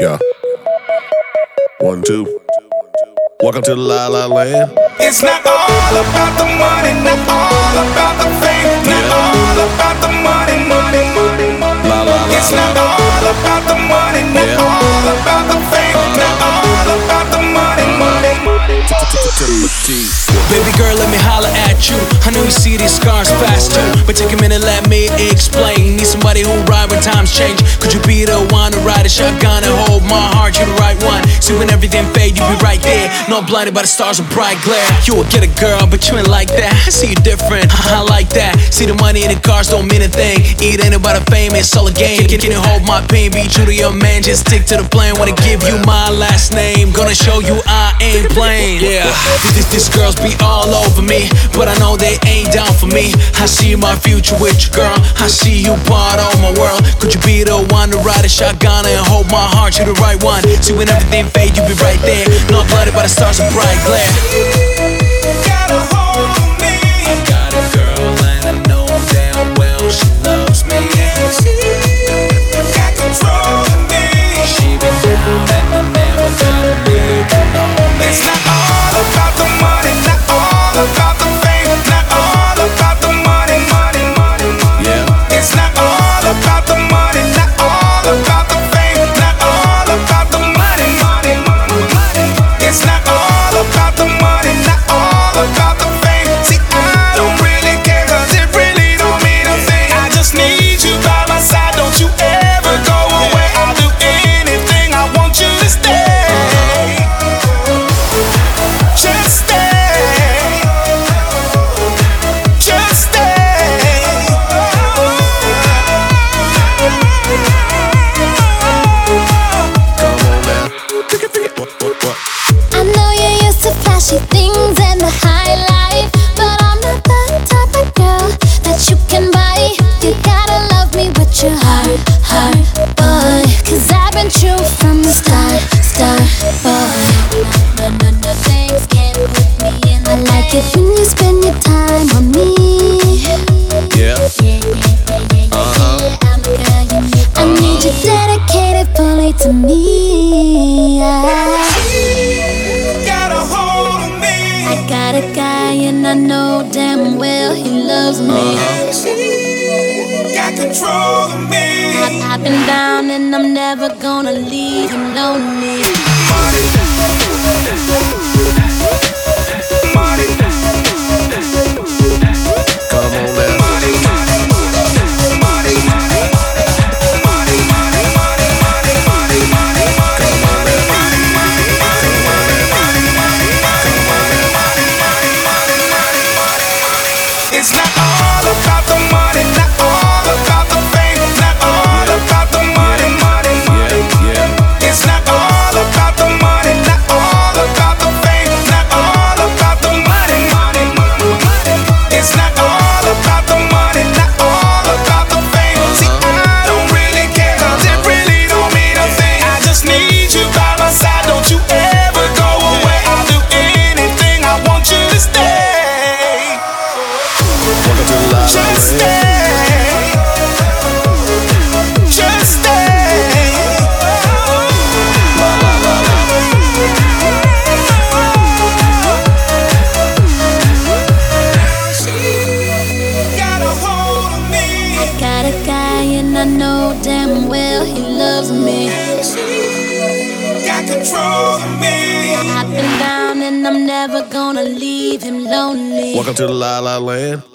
Yeah. 1, 2. Welcome to the La La Land. It's not all about the money, not all about the fame, not all about the money, money, money, money. La la la. It's not all about the money, not all about the fame, not all about the money, money, money. Baby girl, let me holler at you. I know you see these scars fast too, but take a minute, let me explain. Need somebody who'll ride when times change. Could you be the one to ride a shotgun and hold my heart? You the right one. See when everything fade, you be right there. Not blinded by the stars of bright glare. You will get a girl, but you ain't like that. I see you different, I like that. See the money in the cars don't mean a thing. It ain't about the fame, it's all a game. Can you hold my pain? Be true to your man, just stick to the plan. Wanna give you my last name, gonna show you I ain't playing. Yeah, these girls be all over me, but I know they ain't down for me. I see my future with you, girl. I see you part of my world. Could you be the one to ride a shotgun and hold my heart? You the right one. See when everything fade, you be right there. Not blinded by the stars of bright glare. Got a hold on me. I got a girl and I know damn well she loves me. She got control of me. She been down and I never gonna leave alone. It's not all about the money, not all about the fame, not all about the money, money, money, money. Yeah. It's not all about the money, not all about the fame, not all about the money, money, money, money. It's not all about the money, not all about the fame. See, I don't really care 'cause it really don't mean a thing. I just need you by my side, don't you ever go away. I'll do anything, I want you to stay. Just stay. Just stay. Come on now. What? I know you're used to flashy things and the high life, but I'm not the type of girl that you can buy. You gotta love me with your heart, boy. 'Cause I've been true from the start, boy. No, things can't put me in the I like it when you spend your time on me. Yeah. I'm the girl you need. I need you dedicated fully to me. Got a hold on me. I got a guy and I know damn well he loves me. Got control of me. I've been down and I'm never gonna leave him lonely. Money. Come on now. It's not all about the money, not all about the fame, not all about the money, money, money. Yeah. It's not all about the money, not all about the fame, not all about the money, money, money. It's not all about the money, not all about the fame. See, I don't really care 'cause it really don't mean a thing. I just need you by my side, don't you ever go away. I'll do anything, I want you to stay. Welcome to the La La Just Land. stay. Just stay. La la la la. Got a hold of me. Got a guy and I know damn well he loves me. Got control of me. I've been down and I'm never gonna leave him lonely. Welcome to the La La Land.